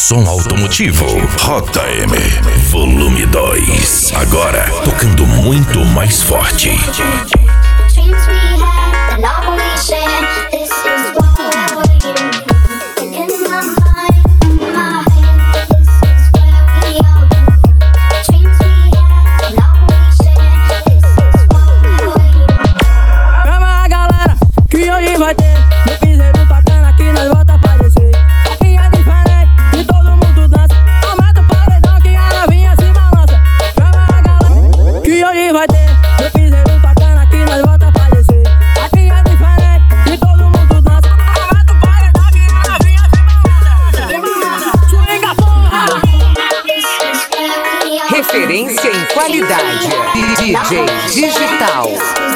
som automotivo. Rota M, volume 2. Agora, tocando muito mais forte. Vai ter no piseiro bacana que nós volta pra descer. Aqui é diferente e todo mundo dança. Aumenta o paredão que a novinha se balança. Chama a galera que hoje vai ter no piseiro bacana que nós volta pra descer. Aqui é diferente e todo mundo dança. Aumenta o paredão que a novinha se balança. Swinga, porra! Referência em qualidade. DJ Digital.